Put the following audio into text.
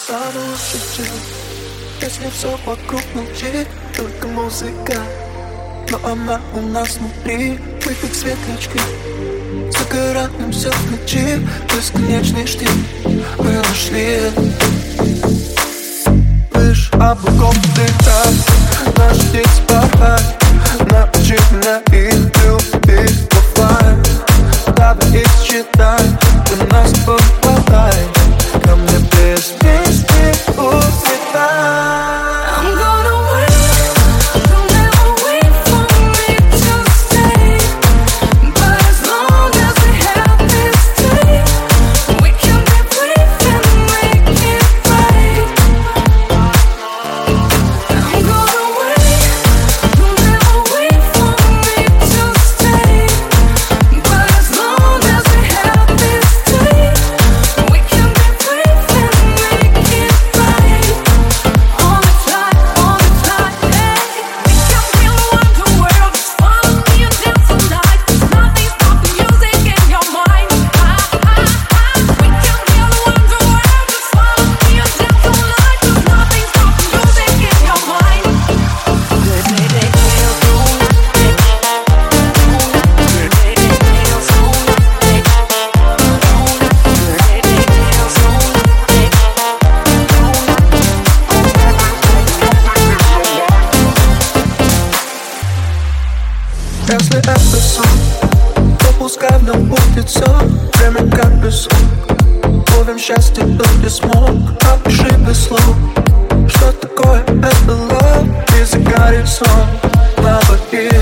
стану лучше, чем если все вокруг молчит, только музыка. Но она у нас внутри, мы как светлячки, загораем все в ночи, бесконечный штиль мы нашли. Лишь облаков дыхать, наш день спахать, научи меня их любить в оффлайн. Давай их считай, ты нас попадай, ко мне без мести улетай. Если это сон, то пускай в нем будет все. Время как песок, ловим счастье тут без смог. Опиши без слов, что такое это love. И загорит сон на воде.